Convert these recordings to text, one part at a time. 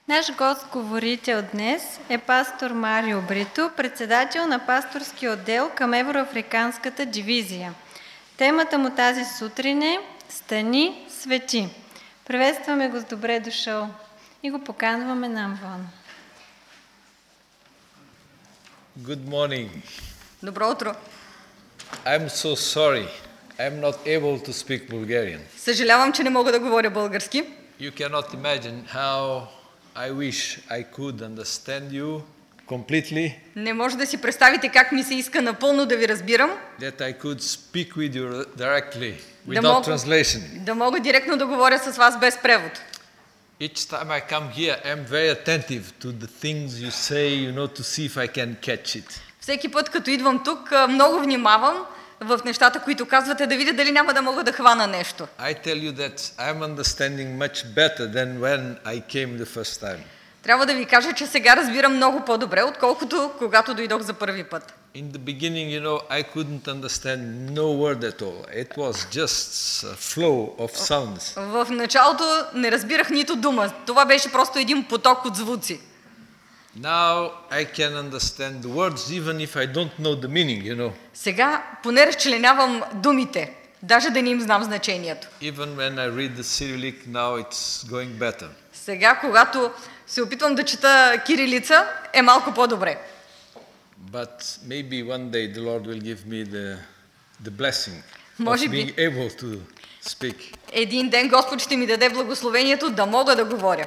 Наш гост-говорител днес е пастор Марио Брито, председател на пасторски отдел към Евроафриканската дивизия. Темата му тази сутрин е "Стани, свети". Приветстваме го с добре дошъл и го поканваме навън. Good morning. Добро утро. I'm so sorry. I'm not able to speak Bulgarian. Съжалявам, че не мога да говоря български. You cannot imagine how I wish I could understand you completely. Не може да си представите как ми се иска напълно да ви разбирам. That I could speak with you directly, without translation. Да мога директно да говоря с вас без превод. Each time I come here, I'm very attentive to the things you say, to see if I can catch it. Всеки път, като идвам тук, много внимавам в нещата, които казвате, да видя дали няма да мога да хвана нещо. I tell you that I'm understanding much better than when I came the first time. Трябва да ви кажа, че сега разбирам много по-добре, отколкото когато дойдох за първи път. In the beginning, I couldn't understand no word at all. It was just a flow of sounds. В началото не разбирах нито дума. Това беше просто един поток от звуци. Now I can understand the words even if I don't know the meaning, Сега поне разчленявам думите, даже да не им знам значението. Even when I read the Cyrillic now it's going better. Сега, когато се опитвам да чета кирилица, е малко по-добре. But maybe one day the Lord will give me the blessing Може of би being able to speak. един ден Господ ще ми даде благословението да мога да говоря.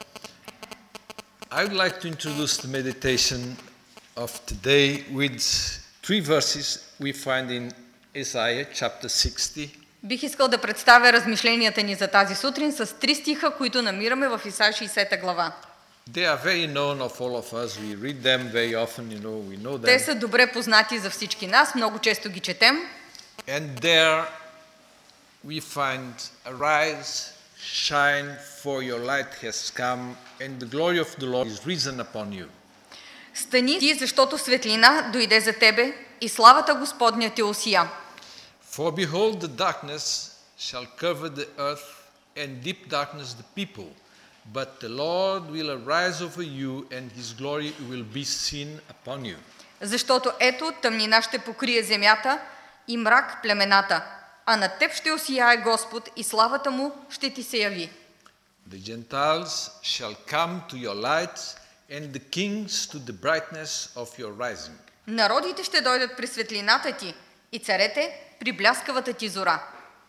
I would like to introduce the meditation of today with 3 verses we find in Isaiah chapter 60. Бих искал да представя размишленията ни за тази сутрин с 3 стиха, които намираме в Исаия 60 глава. They are very known of all of us. We read them very often, we know them. Те са добре познати за всички нас, много често ги четем. And there we find, "Arise, shine, for your light has come, and the glory of the Lord is risen upon you." Стани ти, защото светлина дойде за тебе и славата Господня те осия. For behold, the darkness shall cover the earth, and deep darkness the people. But the Lord will arise over you, and his glory will be seen upon you. Защото ето тъмнина ще покрие земята и мрак племената, а над теб ще осияе Господ и славата му ще ти се яви. The Gentiles shall come to your light, and the kings to the brightness of your rising. Народите ще дойдат при светлината ти и царете при бляскавата ти зора.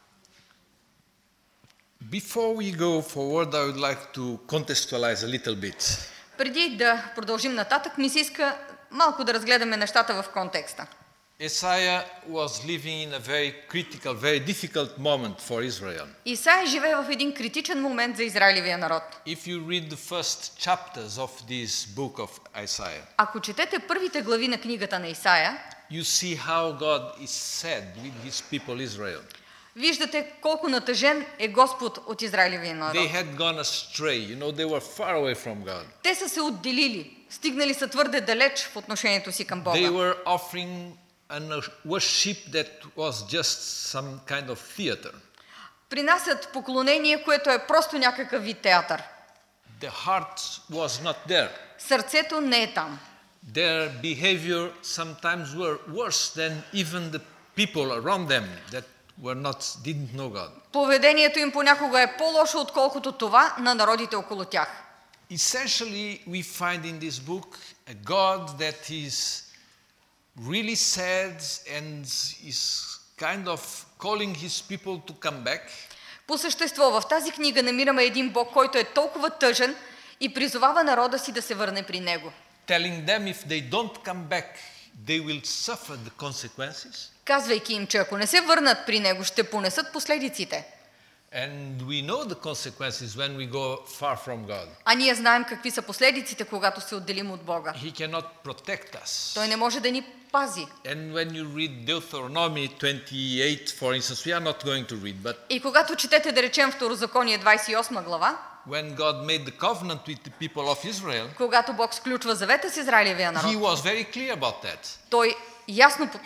Before we go forward, I would like to contextualize a little bit. Преди да продължим нататък, ми се иска малко да разгледаме нещата в контекста. Isaiah was living in a very critical, very difficult moment for Israel. Исаия живее в един критичен момент за Израилевия народ. If you read the first chapters of this book of Isaiah, Ако четете първите глави на книгата на Исаия, you see how God is sad with his people Israel. виждате колко натъжен е Господ от Израилевия народ. They had gone astray, they were far away from God. Те са се отделили, стигнали са твърде далеч в отношението си към Бога. They were offering a worship that was just some kind of theater. Принасят поклонение, което е просто някакъв вид театър. The heart was not there. Сърцето не е там. Their behavior sometimes were worse than even the people around them that didn't know God. Поведението им понякога е по-лошо, отколкото това на народите около тях. Essentially, we find in this book a God that is really sad and is kind of calling his people to come back. По същество, в тази книга намираме един Бог, който е толкова тъжен и призовава народа си да се върне при него. Telling them if they don't come back, they will suffer the consequences. Казвайки им, че ако не се върнат при него, ще понесат последиците. And we know the consequences when we go far from God. А ние знаем какви са последиците, когато се отделим от Бога. He cannot protect us. Той не може да ни пази. And when you read Deuteronomy 28, for instance, we are not going to read, but И когато четете, да речем, Второзаконие 28 глава, when God made the covenant with the people of Israel, когато Бог сключва завета с Израилевия народ, he was very clear about that. той ясно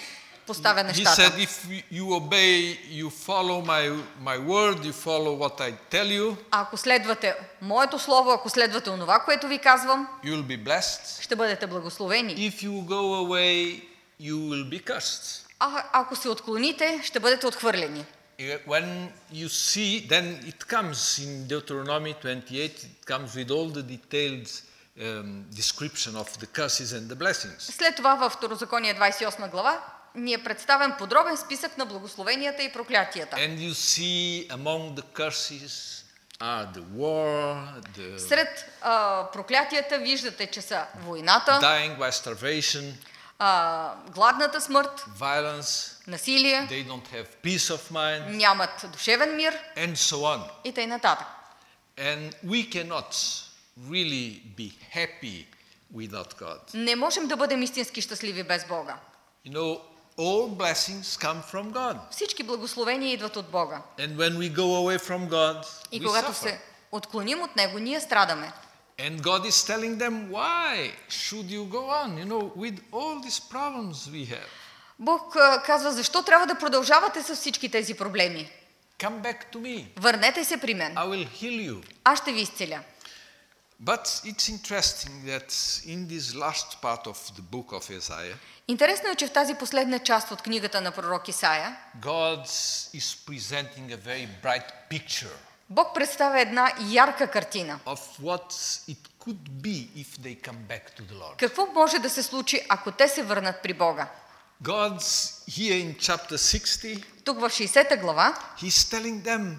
поставя He нещата. said, if you obey, you follow my word, you follow what I tell you, Ако следвате моето слово, ако следвате онова, което ви казвам, you'll be blessed. ще бъдете благословени. If you go away, you will be cursed. А ако се отклоните, ще бъдете отхвърлени. When you see, then it comes in Deuteronomy 28, it comes with all the detailed description of the curses and the blessings. След това във Второзаконие 28 глава ни е представен подробен списък на благословенията и проклятията. And you see among the curses are the war, the Сред проклятията виждате, че са войната, dying by starvation, гладната смърт, violence, насилие, they don't have peace of mind, нямат душевен мир and so on. и т.н. нататък. And we cannot really be happy without God. Не можем да бъдем истински щастливи без Бога. You know, all blessings come from God. Всички благословения идват от Бога. And when we go away from God, И we когато suffer. се отклоним от Него, ние страдаме. And God is telling them, why should you go on, with all these problems we have? Бог казва, защо трябва да продължавате с всички тези проблеми? Come back to me. Върнете се при мен. I will heal you. Аз ще ви изцеля. But it's interesting that in this last part of the book of Isaiah, Интересно е, че в тази последна част от книгата на пророк Исаия, God is presenting a very bright picture Бог представя една ярка картина. of what it could be if they come back to the Lord. Какво може да се случи, ако те се върнат при Бога? God's here in chapter 60, Тук в 60 глава He's telling them,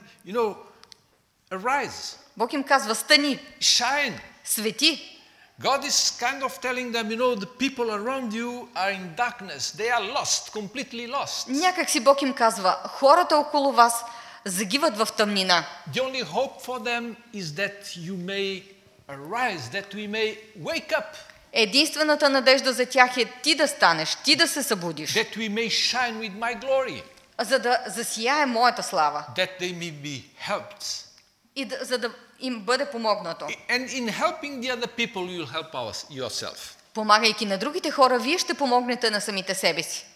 arise, Бог им казва, стани, shine. свети. God is kind of telling them, the people around you are in darkness. They are lost, completely lost. Някак си Бог им казва, хората около вас загиват в тъмнина. The only hope for them is that you may arise, that we may wake up, Единствената надежда за тях е ти да станеш, ти да се събудиш, that we may shine with my glory, за да засияе моята слава that they may be helped. и за да им бъде помогнато. And in helping the other people, you'll help yourself. Помагайки на другите хора, вие ще помогнете на самите себе си.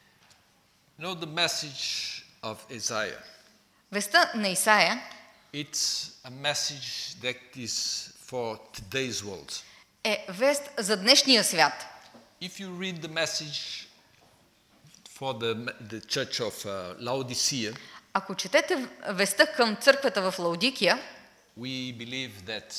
The message of Isaiah, Вестта на Исаия it's a message that is for today's world. е вест за днешния свят. If you read the message for the church of Laodicea, Ако четете вестта към църквата в Лаодикия, we believe that,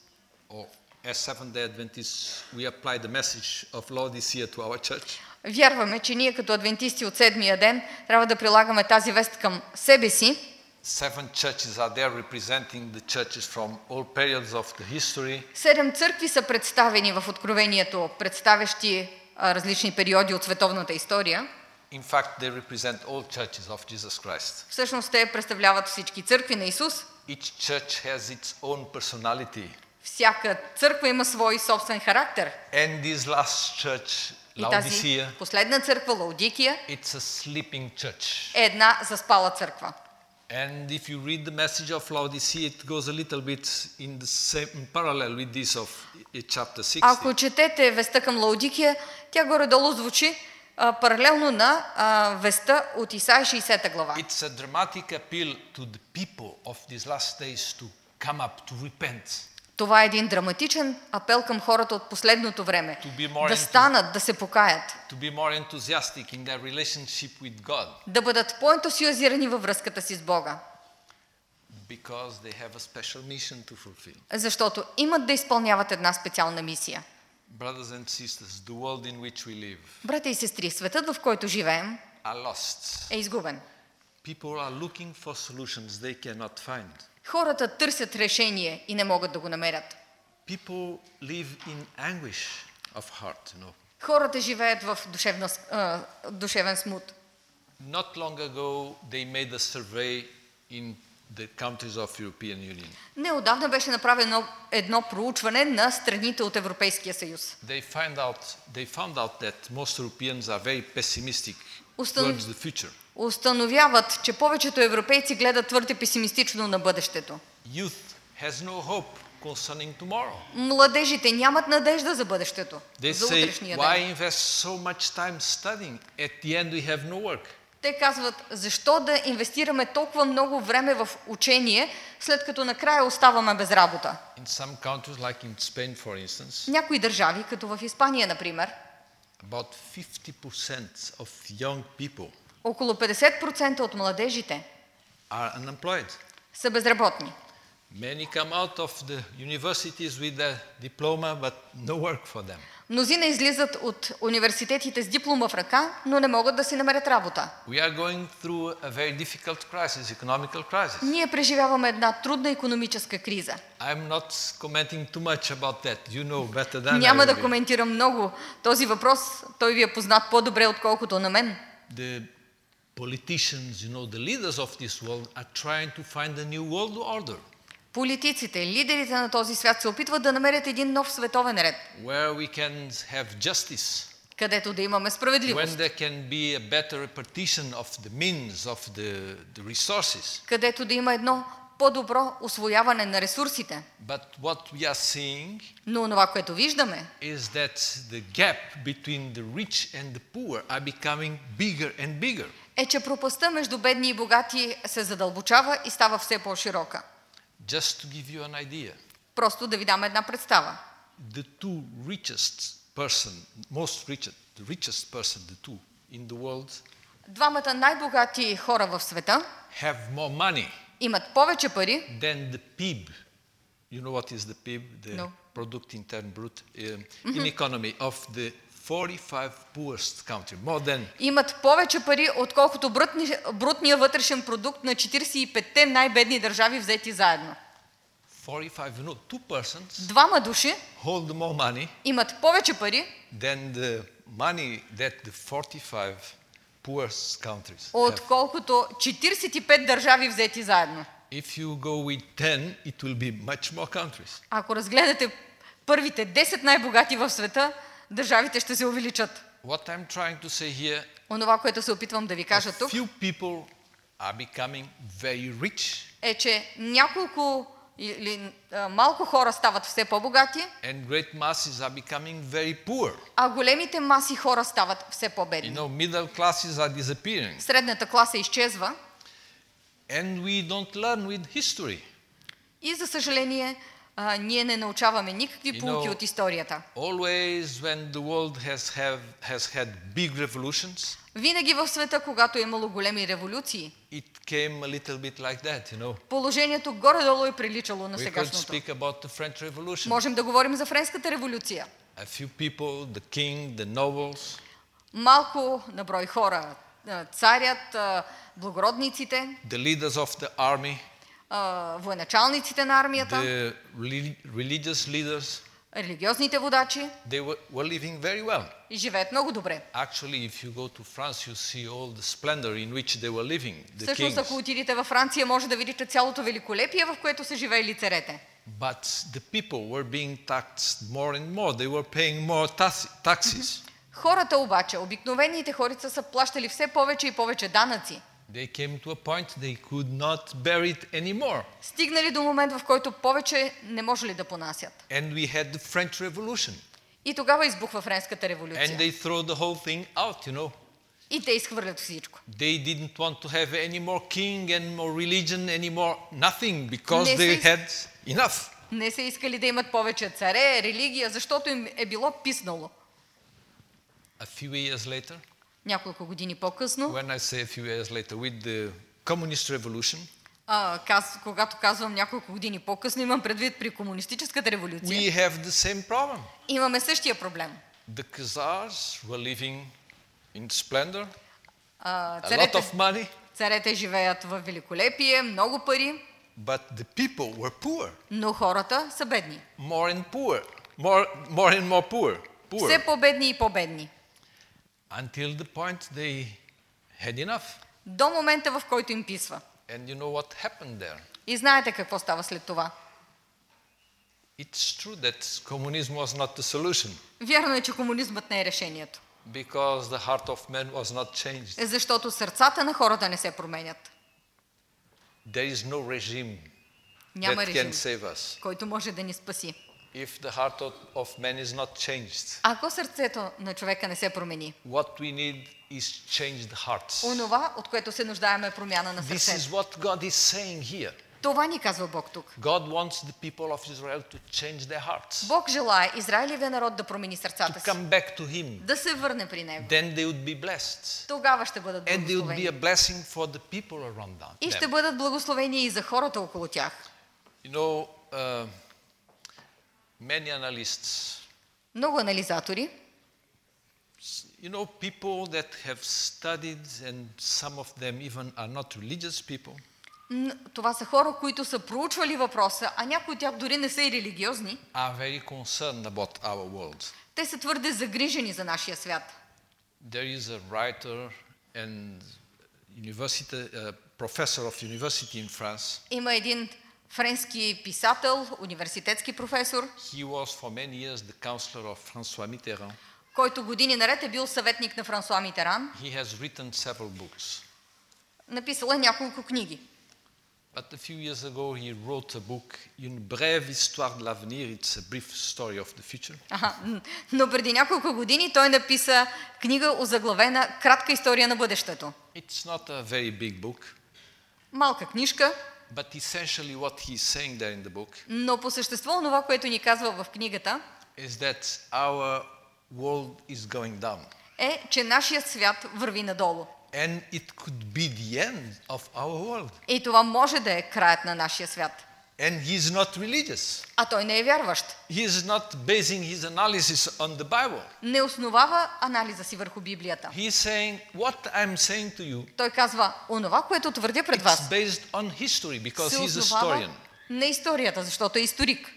as Seventh-day Adventists, we apply the message of Laodicea to our church. вярваме, че ние като адвентисти от седмия ден трябва да прилагаме тази вест към себе си. 7 churches are there representing the churches from all periods of the history. 7 църкви са представени в Откровението, представящи различни периоди от световната история. In fact, they represent all churches of Jesus Christ. Всъщност те представляват всички църкви на Исус. Each church has its own personality. Всяка църква има свой собствен характер. And this last church, И тази Laodicea, последна църква, Лаодикия, it's a sleeping church. е една заспала църква. And if you read the message of Laodicea, it goes a little bit in parallel with this of chapter 60. Ако четете веста към Лаодикия, тя горе-долу звучи паралелно на веста от Исаия 60 глава. It's a dramatic appeal to the people of these last days to come up, to repent. Това е един драматичен апел към хората от последното време. Да станат, да се покаят. To be more enthusiastic in their relationship with God. Да бъдат по-ентусиазирани във връзката си с Бога. Because they have a special mission to fulfill. Защото имат да изпълняват една специална мисия. Brothers and sisters, the world in which we live Братя и сестри, светът, в който живеем, are lost. е изгубен. People are looking for solutions they cannot find. Хората търсят решение и не могат да го намерят. People live in anguish of heart, Хората живеят в душевен смут. Not long ago, they made a survey in the countries of European Union. Неотдавна беше направено едно проучване на страните от Европейския съюз. They found out that most Europeans are very pessimistic towards the future. Установяват, че повечето европейци гледат твърде песимистично на бъдещето. Youth has no hope. concerning tomorrow. Младежите нямат надежда за бъдещето, They за say, утрешния ден. why invest so much time studying? At the end we have no work. Те казват, защо да инвестираме толкова много време в учение, след като накрая оставаме без работа. In some countries, like in Spain, for instance, Някои държави, като в Испания, например, about 50% of young people около 50% от младежите are unemployed. са безработни. Many come out of the universities with a diploma, but no work for them. Мнозина излизат от университетите с диплома в ръка, но не могат да си намерят работа. We are going through a very difficult crisis, economical crisis. Ние преживяваме една трудна икономическа криза. I'm not commenting too much about that. You know better than I Няма да will. коментирам много този въпрос, той ви е познат по-добре, отколкото на мен. The politicians, the leaders of this world are trying to find a new world order Политиците, лидерите на този свят се опитват да намерят един нов световен ред, where we can have justice, където да имаме when справедливост, there can be a better repartition of the means, of the resources. където да има едно по-добро усвояване на ресурсите. But what we are seeing Но това, което виждаме, is that the gap between the rich and the poor are becoming bigger and bigger. е, че пропастта между бедни и богати се задълбочава и става все по-широка. Just to give you an idea, Просто да ви дам една представа. the two richest person, the richest person, the two in the world, Двамата най-богати хора в света have more money имат повече пари, than the PIB. You know what is the PIB? The No. Product Intern Brut in economy of the 45 poorest country. More than имат повече пари, отколкото брутния вътрешен продукт на 45-те най-бедни държави взети заедно. 45, two persons Двама души hold more money имат повече пари, than the money that the 45 poorest countries have. отколкото 45 държави взети заедно. If you go with 10, it will be much more countries. Ако разгледате първите 10 най-богати в света, държавите ще се увеличат. What I'm trying to say here, Онова, което се опитвам да ви кажа a тук, few people are becoming very rich е, че няколко или малко хора стават все по-богати, and great masses are becoming very poor. а големите маси хора стават все по-бедни. Middle classes are disappearing. Средната класа изчезва And we don't learn with history. и, за съжаление, ние не научаваме никакви поуки от историята. Always when the world has had big revolutions, Винаги в света, когато е имало големи революции, it came a little bit like that, положението горе-долу е приличало на We could сегашното. speak about the French Revolution. Можем да говорим за Френската революция. A few people, the king, the nobles, Малко на брой хора, царят, благородниците, the leaders of the army, военачалниците на армията, the religious leaders, религиозните водачи they were living very well. и живеят много добре. Actually, if you go to France, you see all the splendor in which they were living, the Всъщност, ако kings. отидете във Франция, може да видите цялото великолепие, в което са живеели царете. But the people were being taxed more and more. They were paying more taxes. Хората обаче, обикновените хорица са плащали все повече и повече данъци. They came to a point they could not bear it anymore. Стигнали до момент, в който повече не можели да понасят. And we had the French Revolution. И тогава избухва Френската And революция. they throw the whole thing out, И те изхвърлят всичко. They didn't want to have any more king and more religion, any more nothing, because Не they се- had enough. Не са искали да имат повече царе, религия, защото им е било писнало. A few years later, Няколко години по-късно, when I say a few years later, with the communist revolution, когато казвам няколко години по-късно, имам предвид при комунистическата революция, we have the same problem. имаме същия проблем. The Khazars were living in splendor, a lot Царете, of money, царете живеят в великолепие, много пари, but the people were poor, но хората са бедни. more and poor, more and more poor. Все по-бедни и по-бедни. Until the point they had enough. До момента, в който им писва. And you know what happened there? И знаете какво става след това. It's true that communism was not the solution, Вярно е, че комунизмът не е решението. because the heart of man was not changed. Защото сърцата на хората не се променят. There is no regime Няма that can режим, save us. който може да ни спаси. If the heart of man is not changed, Ако сърцето на човека не се промени, what we need is changed hearts. онова, от което се нуждаем, е промяна на This is сърцето. what God is saying here. Това ни казва Бог тук. God wants the people of Israel to change their hearts, Бог желае Израилевия народ да промени to сърцата си, come back to Him. да се върне при Него. Then they would be blessed. Тогава ще бъдат And they would be a благословени. blessing for the people around И ще them. бъдат благословени и за хората около тях. You know, many analysts, Много анализатори, you know, people that have studied, and some of them even are not religious people, това са хора, които са проучвали въпроса, а някои от тях дори не са и религиозни. are very concerned about our world. Те са твърде загрижени за нашия свят. There is a writer and professor of university in France. Има един френски писател, университетски професор, He was for many years the counselor of François Mitterrand. който години наред е бил съветник на Франсуа Митеран. He has written several books. Написал е няколко книги. But a few years ago he wrote a book, Une brève histoire de l'avenir. It's a brief story of the future. Но преди няколко години той написа книга озаглавена "Кратка история на бъдещето". It's not a very big book, Малка книжка, but essentially what he's saying there in the book но по същество това, което ни казва в книгата, is that our world is going down. е, че нашия свят върви надолу. And it could be the end of our world. И това може да е краят на нашия свят. And he's not religious. А той не е вярващ. He is not basing his analysis on the Bible. Не основава анализа си върху Библията. He's saying, what I'm saying to you, Той казва, онова, което твърдя пред вас, it's based on history because се he's a основава historian. на историята, защото е историк.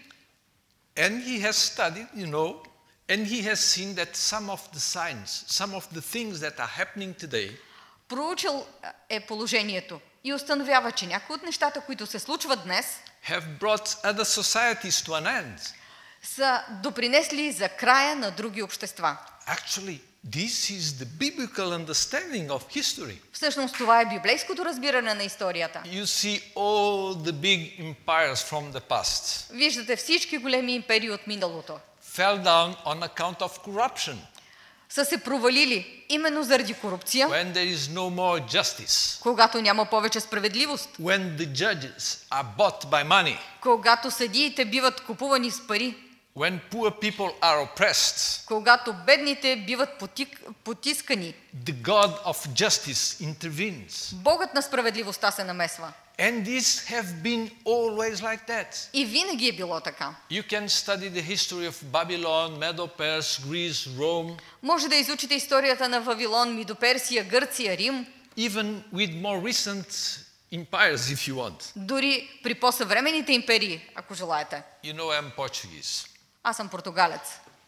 And he has studied, you know, and he has seen that some of the signs, some of the things that are happening today Проучил е положението и установява, че някои от нещата, които се случват днес, have brought other societies to an end. са допринесли за края на други общества. Actually, this is the biblical understanding of history. Всъщност това е библейското разбиране на историята. You see all the big empires from the past Виждате всички големи империи от миналото fell down on account of corruption. са се провалили именно заради корупция, When there is no more justice, когато няма повече справедливост, when the judges are bought by money, когато съдиите биват купувани с пари, when poor people are oppressed, когато бедните биват потискани, the God of justice intervenes. Богът на справедливостта се намесва. And these have been always like that. И винаги е било така. You can study the history of Babylon, Medo-Persia, Greece, Rome, Може да изучите историята на Вавилон, Мидоперсия, Гърция, Рим, even with more recent empires if you want. дори при по-съвременните империи, ако желаете. You know, I'm Portuguese. Аз съм португалец.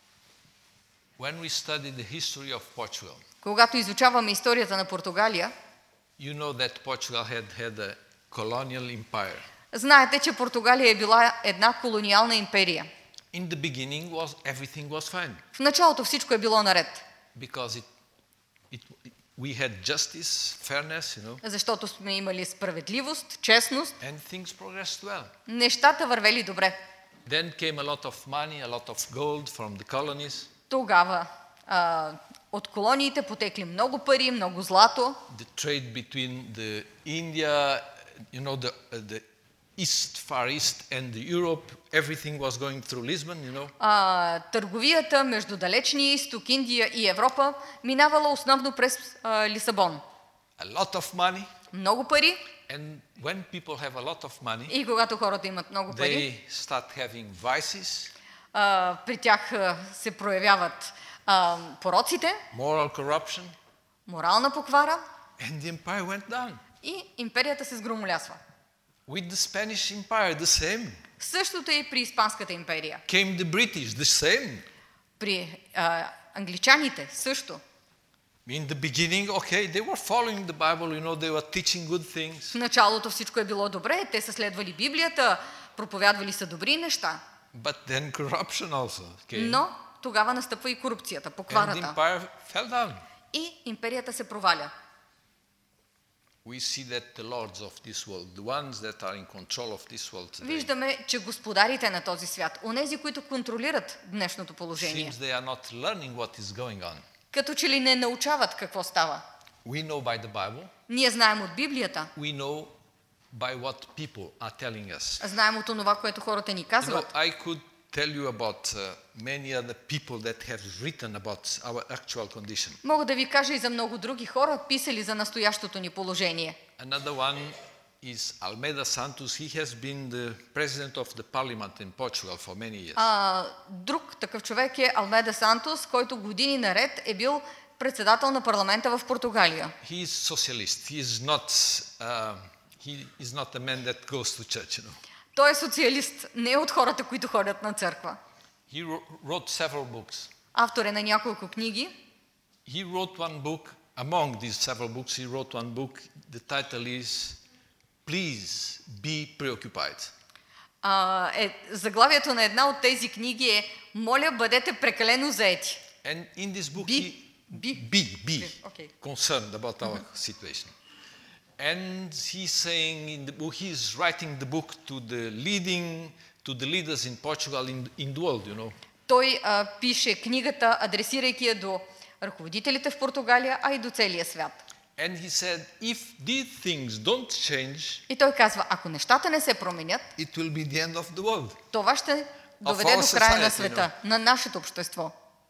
When we study the history of Portugal, Когато изучаваме историята на Португалия, you know that Portugal had a colonial empire. знаете, че Португалия е била една колониална империя. In the beginning, everything was fine В началото всичко е било наред, because we had justice, fairness, you know, защото сме имали справедливост, честност, and things progressed well. нещата вървели добре. Then came a lot of money, a lot of gold from the colonies. Тогава от колониите потекли много пари, много злато. The trade between the India, you know, the East, Far East and the Europe, everything was going through Lisbon, you know. Търговията между далечния изток, Индия и Европа минавала основно през Лисабон. A lot of money. Много пари. And when people have a lot of money, И когато хората имат много пари, they start having vices, при тях се проявяват пороците, moral corruption, морална поквара and the empire went down. и империята се сгромолясва. With the Spanish Empire, the same. Същото е и при Испанската империя. Came the British, the same. При англичаните също. In the beginning, okay, they were following the Bible, you know, they were teaching good things. В началото всичко е било добре, те са следвали Библията, проповядвали са добри неща. But then corruption also came. Но тогава настъпва и корупцията, And the покварата. empire fell down. И империята се проваля. we see that the lords of this world, the ones that are in control of this world today, Виждаме, че господарите на този свят, онези, които контролират днешното seems положение, they are not learning what is going on. като че ли не научават какво става. We know by the Bible, Ние знаем от Библията, we know by what people are telling us. знаем от това, което хората ни You know, казват. I could tell you about many other people that have written about our actual condition. Мога да ви кажа и за много други хора, писали за настоящото ни положение. Another one is Almeida Santos. He has been the president of the parliament in Portugal for many years. Друг такъв човек е Алмеда Сантос, който години наред е бил председател на парламента в Португалия. He is socialist. He is not a man that goes to church, you know. Той е социалист, не е от хората, които ходят на църква. He wrote several books. Автор е на няколко книги. He wrote one book. Among these several books, he wrote one book. The title is Please Be Preoccupied. Заглавието на една от тези книги е Моля, бъдете прекалено заети. And in this book be Okay. concerned about our situation. And he's saying in the book, he's writing the book to the leaders in Portugal, in the world, you know. Той пише книгата, адресирайки я до ръководителите в Португалия, а и до целия свят. And he said, if these things don't change, И той казва, ако нещата не се променят, it will be the end of the world. това ще доведе до края на света, на нашето общество.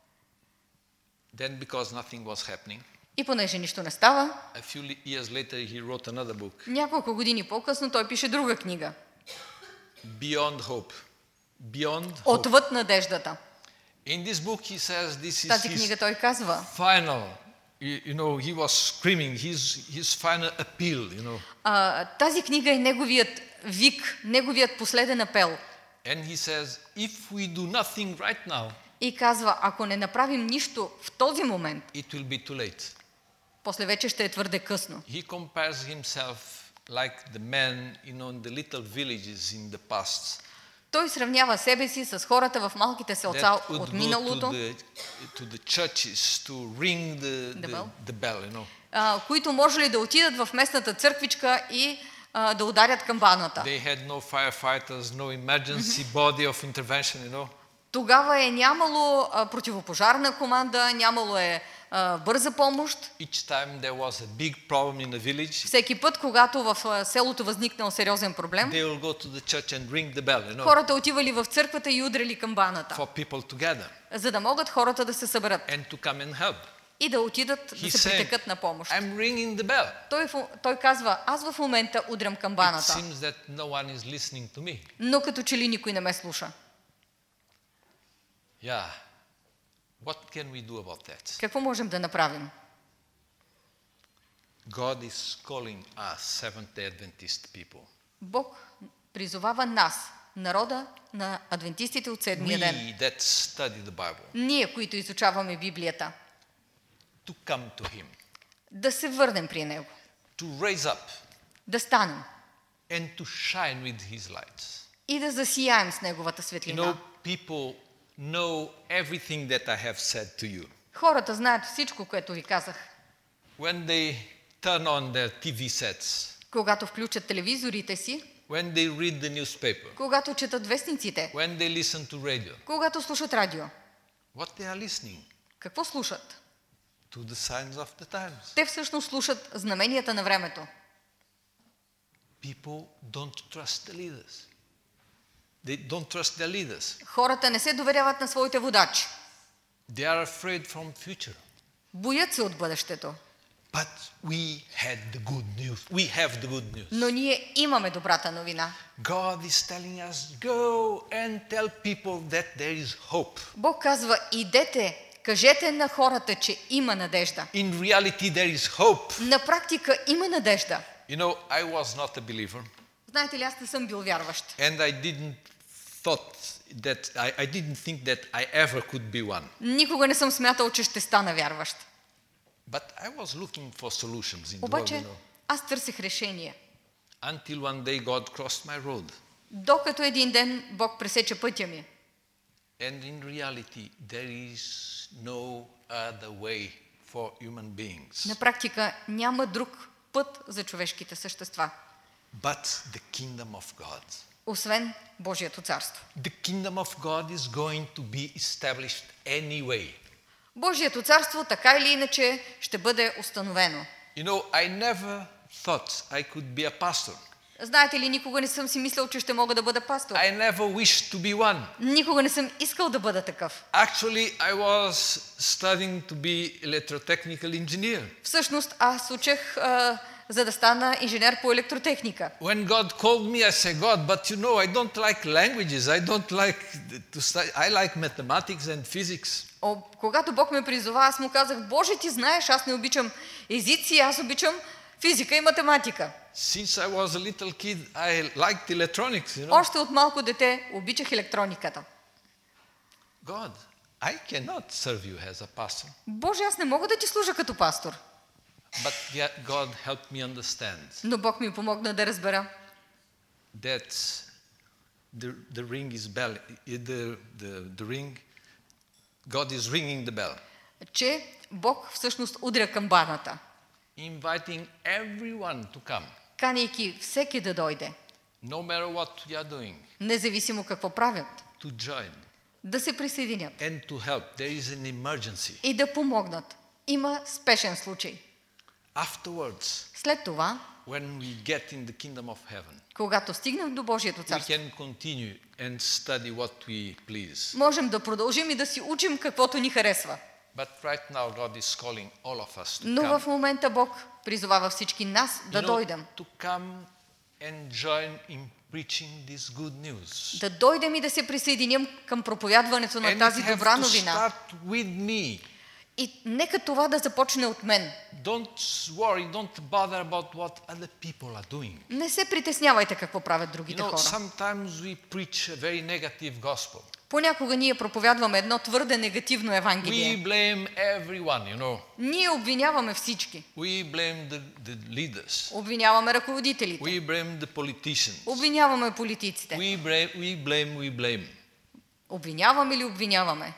Then, because nothing was happening, И понеже нищо не става, a few years later he wrote another book, няколко години по-късно той пише друга книга. Beyond Hope. Beyond Hope. Отвъд надеждата. In this book he says this is Тази his книга той казва, final, you know, he was screaming, his final appeal, you know. тази книга е неговият вик, неговият последен апел. And he says, if we do nothing right now, И казва, ако не направим нищо в този момент, it will be too late. после вече ще е твърде късно. He compares himself like the men, you know, in the little villages in the past. Той сравнява себе си с хората в малките селца That would от go миналото, to the churches to ring the bell, you know. които може ли да отидат в местната църквичка и да ударят камбаната. They had no firefighters, no emergency body of intervention, you know. Тогава е нямало противопожарна команда, нямало е бърза помощ. Each time there was a big problem in the village, Всеки път, когато в селото възникнал сериозен проблем, they will go to the church and ring the bell, you know, хората отивали в църквата и удряли камбаната, for people to gather за да могат хората да се съберат and to come and help. и да отидат да He's се saying, притекат на помощ. I'm ringing the bell. Той казва, аз в момента удрям It камбаната, seems that no one is listening to me. но като че ли никой не ме слуша. Yeah. What can we do about that? Какво можем да направим? God is calling us Seventh-day Adventist people. Бог призовава нас, народа на адвентистите от седмия ден. We that study the Bible, Ние, които изучаваме Библията, to come to Him, да се върнем при Него, to raise up да станем and to shine with His light. и да засияем с Неговата You know, светлина. people know everything that I have said to you. Хората знаят всичко, което ви казах. When they turn on their TV sets, Когато включат телевизорите си, when they read the newspaper, когато четат вестниците, when they listen to radio, когато слушат радио. what they are listening? Какво слушат? To the signs of the times. Те всъщност слушат знаменията на времето. People don't trust the leaders. They don't trust their leaders. Хората не се доверяват на своите водачи. They are afraid from future. Боят се от бъдещето. But we had the good news. We have the good news. Но ние имаме добрата новина. God is telling us, go and tell people that there is hope. Бог казва, идете, кажете на хората, че има надежда. In reality, there is hope. На практика има надежда. You know, I was not a believer, Знаете ли, аз не съм бил вярващ. and I didn't think that I ever could be one. Никога не съм смятал, че ще стана вярващ. But I was looking for solutions in the world, Обаче you know. аз търсих решение. Until one day God crossed my road. Докато един ден Бог пресече пътя ми. And in reality, there is no other way for human beings. На практика няма друг път за човешките същества. but the kingdom of God. Освен Божието царство. The kingdom of God is going to be established anyway. Божието царство така или иначе ще бъде установено. You know, I never thought I could be a pastor. Знаете ли, никога не съм си мислил, че ще мога да бъда пастор. I never wished to be one. Никога не съм искал да бъда такъв. Actually, I was studying to be electrotechnical engineer. Всъщност, аз учех за да стана инженер по електротехника. When God called me, I said, God, but you know, I don't like languages. I don't like to study. I like mathematics and physics. Когато Бог ме призова, аз му казах, Боже, ти знаеш, аз не обичам езици, аз обичам физика и математика. Since I was a little kid, I liked electronics, you know. Още от малко дете обичах електрониката. God, I cannot serve you as a pastor. Боже, аз не мога да ти служа като пастор. But yet God helped me understand Но Бог ми помогна да разбера, that the ring is bell. The ring, God is ringing the bell, че Бог всъщност удря камбаната, inviting everyone to come, канейки всеки да дойде, no matter what you are doing, независимо какво правят, to join да се присъединят and to help. There is an emergency. и да помогнат. Има спешен случай. Afterwards, След това, when we get in the kingdom of heaven, когато стигнем до Божието we царство, can continue and study what we please. можем да продължим и да си учим каквото ни харесва. But right now God is calling all of us to Но come. в момента Бог призовава всички нас да дойдем. To come and join in preaching this good news. Да дойдем и да се присъединим към проповядването на And тази it have добра to новина. start with me. И нека това да започне от мен. Don't worry, don't bother about what other people are doing. Не се притеснявайте какво правят You другите know, хора. sometimes we preach a very negative gospel. Понякога ние проповядваме едно твърде негативно We евангелие. blame everyone, you know. Ние обвиняваме всички. We blame the leaders. Обвиняваме ръководителите. We blame the politicians. Обвиняваме политиците. We blame. Обвиняваме ли обвиняваме?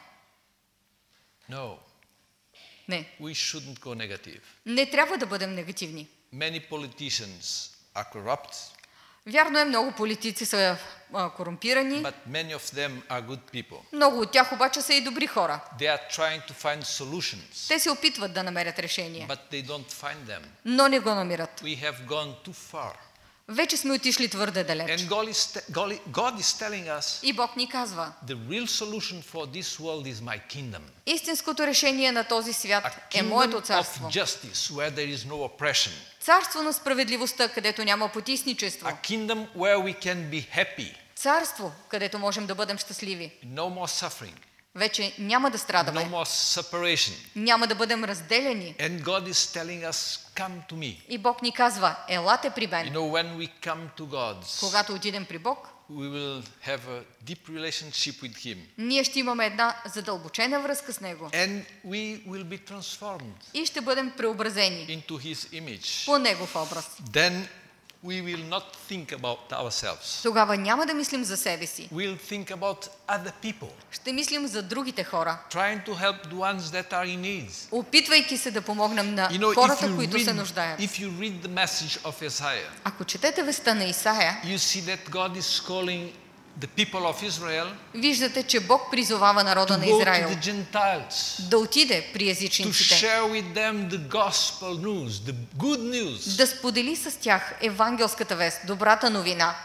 No, Не. we shouldn't go negative. Не трябва да бъдем негативни. Many politicians are corrupt, Вярно е, много политици са корумпирани. but many of them are good people. Много от тях обаче са и добри хора. They are trying to find solutions, Те се опитват да намерят решение, but they don't find them. но не го намират. We have gone too far. Вече сме отишли твърде далеч. And God is telling us, И Бог ни казва, the real solution for this world is my kingdom. истинското решение на този A свят е kingdom моето of царство. justice where there is no oppression. Царство на справедливостта, където няма потисничество. A kingdom where we can be happy. Царство, където можем да бъдем щастливи. No more suffering. Вече няма да No страдаме. more separation. Няма да бъдем разделени. And God is telling us, come to me. И Бог ни казва, елате при You мен. know, when we come to God, Когато отидем при Бог, we will have a deep relationship with Him. ние ще имаме една задълбочена връзка с Него. And we will be transformed И ще бъдем преобразени into His image. по Негов образ. Then we will not think about ourselves. Тогава няма да мислим за себе си. We'll think about other people, Ще мислим за другите хора, trying to help the ones that are in need. опитвайки се да помогнем на You know, хората, които се нуждаят. if you read the message of Isaiah, Ако четете веста на Исаия, you see that God is calling the people of Israel виждате, че Бог призовава народа to на go to Израил the Gentiles, да отиде при to езичниците, share with them the gospel news, the good news. да сподели с тях евангелската вест, добрата новина.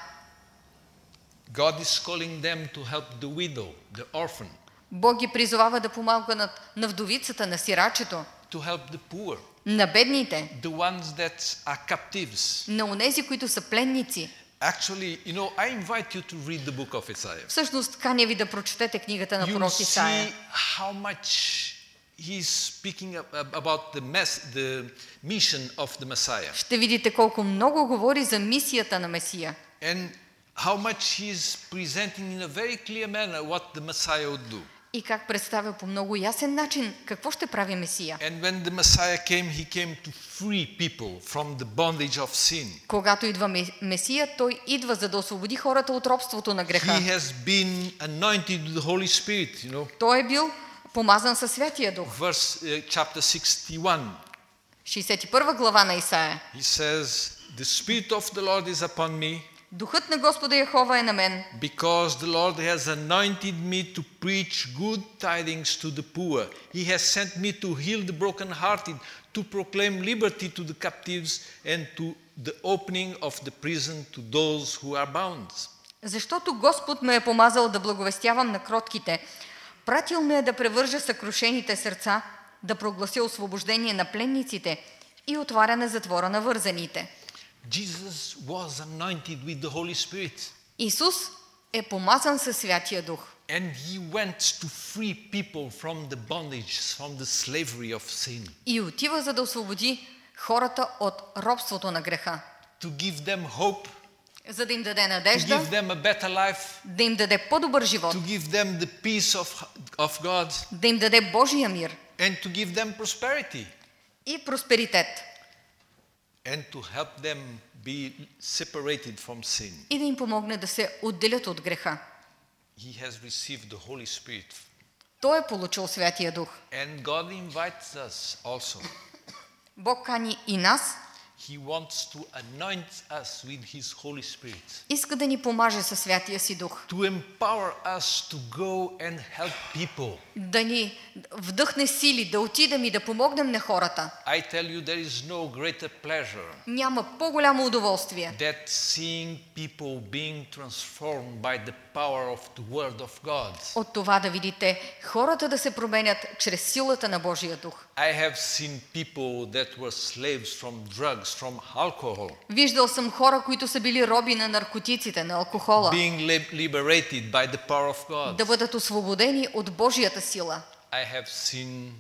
God is calling them to help the widow, the orphan, Бог ги призовава да помогнат на вдовицата, на сирачето, to help the poor, на бедните, the ones that are captives. на онези, които са пленници. Actually, you know, I invite you to read the book of Isaiah. Всъщност, каня ви да прочетете книгата на You пророк see Исаия. how much he's speaking about the mission of the Messiah, Ще видите колко много говори за мисията на Месия. and how much he's presenting in a very clear manner what the Messiah would do. И как представя по много ясен начин какво ще прави Месия. And when the Messiah came, he came to free people from the bondage of sin. Когато идва Месия, той идва за да освободи хората от робството на греха. He has been anointed with the Holy Spirit, you know. Той е бил помазан със Святия Дух. Chapter 61. 61 глава на Исаия. He says, "The Spirit of the Lord is upon me, Духът на Господа Яхова е на мен, because the Lord has anointed me to preach good tidings to the poor. He has sent me to heal the brokenhearted, to proclaim liberty to the captives, and to the opening of the prison to those who are bound." защото Господ ме е помазал да благовестявам на кротките. Пратил ме е да превържа съкрушените сърца, да проглася освобождение на пленниците и отваряне затвора на вързаните. Jesus was anointed with the Holy Spirit, Исус е помазан със Святия Дух. and he went to free people from the bondage, from the slavery of sin, И отива, за да освободи хората от робството на греха, to give them hope, за да им даде to надежда, give them a better life, да им даде по-добър живот, to give them the peace of God, да им даде Божия мир and to give them prosperity, и просперитет and to help them be separated from sin. и да им помогне да се отделят от греха. He has received the Holy Spirit, Той е получил Святия Дух. and God invites us also. Бог кани и нас, He wants to anoint us with His Holy Spirit, иска да ни помаже със Святия си Дух, to empower us to go and help people. да ни вдъхне сили, да отидем и да помогнем на хората. I tell you, there is no greater pleasure Няма по-голямо удоволствие that seeing people being transformed by the power of the Word of God. от това да видите хората да се променят чрез силата на Божия Дух. I have seen people that were slaves from drugs, from alcohol, Виждал съм хора, които са били роби на наркотиците, на алкохола, being liberated by the power of God. да бъдат освободени от Божията сила. I have seen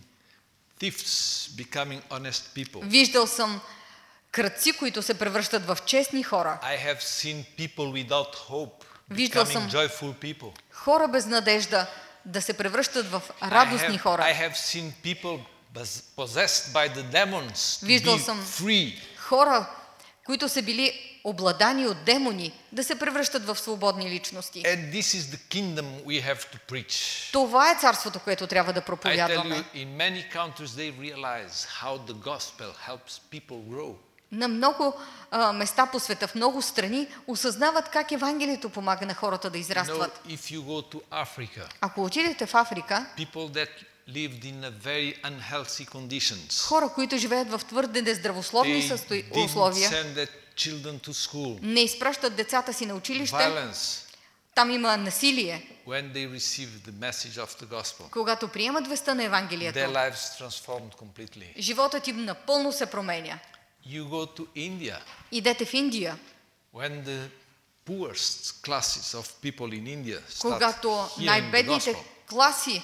thieves becoming honest people. Виждал съм крадци, които се превръщат в честни хора. I have seen people without hope Виждал becoming съм joyful people. хора без надежда да се превръщат в радостни I хора. have seen people possessed by the demons to Виждал be съм free. хора, които са били обладани от демони, да се превръщат в свободни личности. And this is the kingdom we have to preach. Това е царството, което трябва да I tell проповядваме. you, in many countries they realize how the gospel helps people grow. На много места по света, в много страни, осъзнават как Евангелието помага на хората да You know, израстват. if you go to Africa, Ако отидете в Африка, people that lived in a very unhealthy conditions, хора, които живеят в твърде нездравословни they didn't условия, send their children to school. не изпращат децата си на училище, Violence, там има насилие. when they receive the message of the gospel, Когато приемат веста на their Евангелието, lives transformed completely. животът им напълно се променя. You go to India, Идете в Индия, when the poorest classes of people in India start когато hearing the най-бедните gospel класи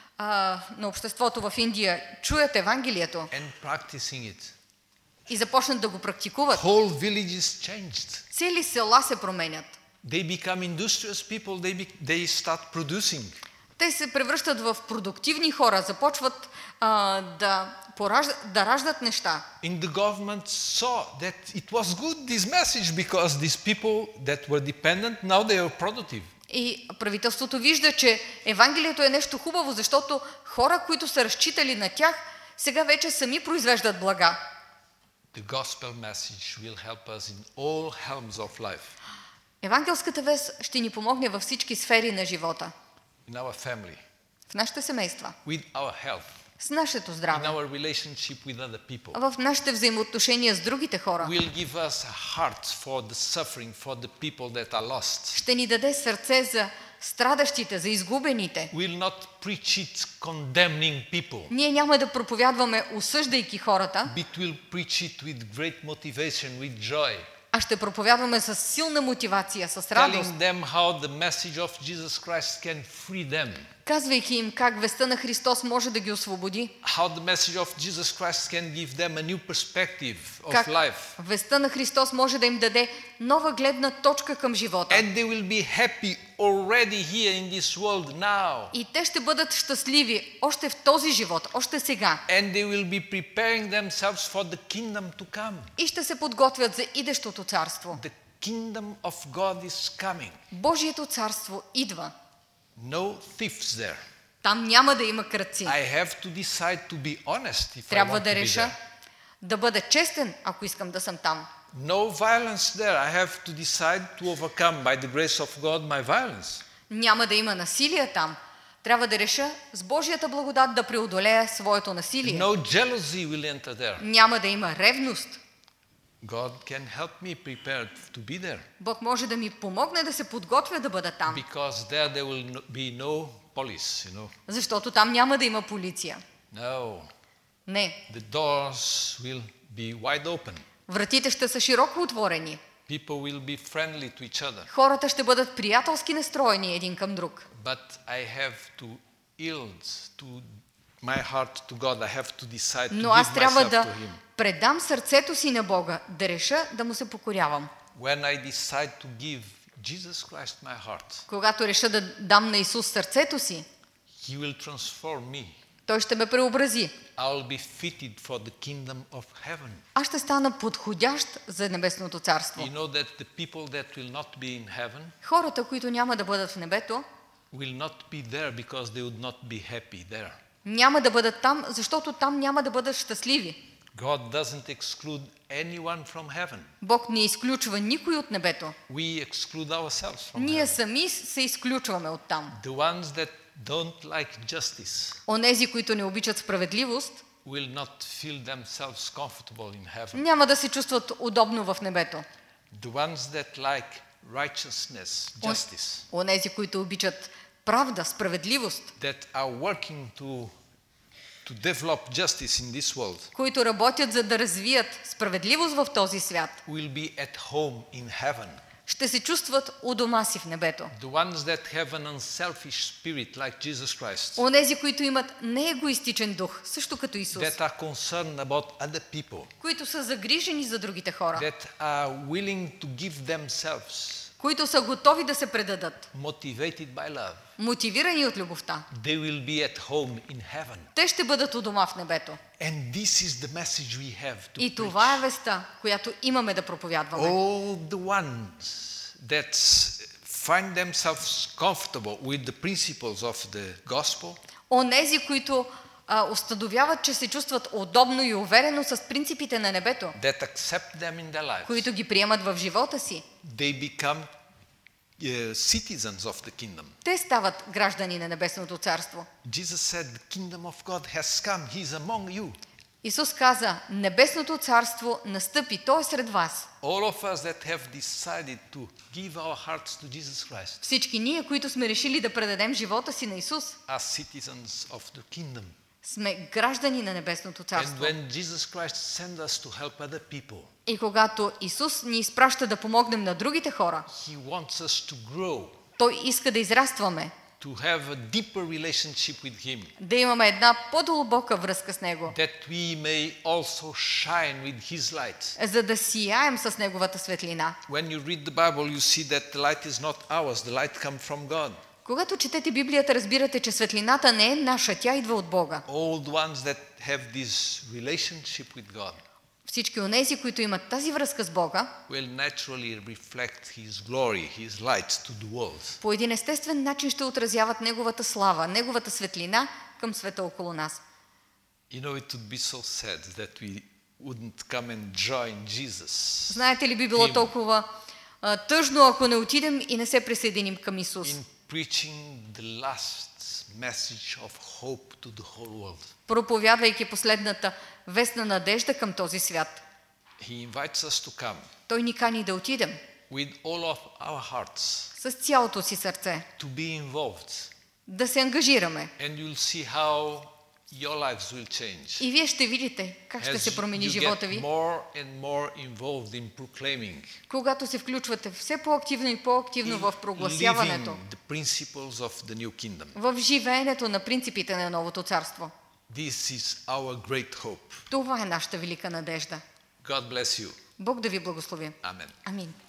на обществото в Индия чуят Евангелието and practicing it, и започнат да го практикуват, whole villages changed. цели села се променят. They become industrious people, they start producing. Те се превръщат в продуктивни хора, започват да раждат неща. In the government saw that it was good, this message, because these people that were dependent, now they are productive. И правителството вижда, че Евангелието е нещо хубаво, защото хора, които са разчитали на тях, сега вече сами произвеждат блага. The gospel message will help us in all realms of life. Евангелската вест ще ни помогне във всички сфери на живота. In our family, В нашите семейства, with our health, с нашето in здраве, our relationship with other people. в нашите взаимоотношения с другите хора. Will give us a heart for the suffering, for the people that are lost. Ще ни даде сърце за страдащите, за изгубените. Will not preach it condemning people, Ние няма да проповядваме осъждайки хората, but will preach it with great motivation, with joy, а ще проповядваме с силна мотивация, с радост, telling them how the message of Jesus Christ can free them, казвайки им как вестта на Христос може да ги освободи, how the message of Jesus Christ can give them a new perspective of как life, вестта на Христос може да им даде нова гледна точка към живота. and they will be happy already here in this world now, И те ще бъдат щастливи още в този живот, още сега. and they will be preparing themselves for the kingdom to come. И ще се подготвят за идещото царство. The kingdom of God is coming. Божието царство идва. No thieves there. Там няма да има крадци. I have to decide to be honest if I Трябва want да to be реша there. Да бъда честен, ако искам да съм там. No violence there. I have to decide to overcome by the grace of God my violence. Няма да има насилие там. Трябва да реша с Божията благодат да преодолея своето насилие. No jealousy will enter there. Няма да има ревност. God can help me prepare to be there. Бог може да ми помогне да се подготвя да бъда там. Because there will be no police, Защото там няма да има полиция. No. Не. The doors will be wide open. Вратите ще са широко отворени. People will be friendly to each other. Хората ще бъдат приятелски настроени един към друг. But I have to yield to my heart to God. I have to decide to Но give аз трябва myself да to Him. предам сърцето си на Бога, да реша да му се покорявам. When I decide to give Jesus Christ my heart, Когато реша да дам на Исус сърцето си, He will transform me. Той ще ме преобрази. I will be fitted for the kingdom of heaven. Аз ще стана подходящ за Небесното царство. You know that the people that will not be in heaven Хората, които няма да бъдат в небето, will not be there because they would not be happy there. няма да бъдат там, защото там няма да бъдат щастливи. God doesn't exclude anyone from heaven. Бог не изключва никой от небето. We exclude ourselves from Ние heaven. сами се изключваме от там. The ones that don't like justice Онези, които не обичат справедливост, will not feel themselves comfortable in heaven. няма да се чувстват удобно в небето. The ones that like righteousness, justice, Онези, които обичат правда, справедливост, that are working to develop justice in this world, които работят за да развият справедливост в този свят, will be at home in heaven. ще се чувстват у дома си в небето. The ones that have an unselfish spirit like Jesus Christ, Онези, които имат неегоистичен дух, също като Исус, that are concerned about other people, които са загрижени за другите хора, that are willing to give themselves, които са готови да се предадат, motivated by love, мотивирани от любовта. they will be at home in heaven. Те ще бъдат у дома в небето. And this is the message we have to И preach. това е вестта, която имаме да проповядваме. All the ones that find themselves comfortable with the principles of the gospel, Онези, които установяват, че се чувстват удобно и уверено с принципите на небето, that accept them in their lives, които ги приемат в живота си, they become citizens of the kingdom. те стават граждани на Небесното царство. Jesus said, the kingdom of God has come. He is among you. Исус каза, Небесното царство настъпи, то е сред вас. All of us that have decided to give our hearts to Jesus Christ Всички ние, които сме решили да предадем живота си на Исус, are citizens of the kingdom. сме граждани на Небесното And царство. when Jesus Christ sends us to help other people, И когато Исус ни изпраща да помогнем на другите хора, He wants us to grow, Той иска да израстваме, to have a deeper relationship with Him, да имаме една по-дълбока връзка с Него, that we may also shine with His light. за да сияем с Неговата светлина. When you read the Bible, you see that the light is not ours, the light comes from God. Когато четете Библията, разбирате, че светлината не е наша, тя идва от Бога. All the ones that have this relationship with God Всички онези, които имат тази връзка с Бога, will naturally reflect His glory, His light to the world. по един естествен начин ще отразяват Неговата слава, Неговата светлина към света около нас. You know, it would be so sad that we wouldn't come and join Jesus Знаете ли, би било толкова тъжно, ако не отидем и не се присъединим към Исус, in preaching the last message of hope to the whole world. проповядвайки последната вест на надежда към този свят. He invites us to come Той ни кани да отидем with all of our hearts, с цялото си сърце, to be involved, да се ангажираме. and you'll see how your lives will change. И вие ще видите как ще се промени you живота get ви, more and more involved in proclaiming, когато се включвате все по-активно и по-активно в in прогласяването, living the principles of the new kingdom. в живеенето на принципите на новото царство. This is our great hope. Това е нашата велика надежда. God bless you. Бог да ви благослови. Amen. Амин.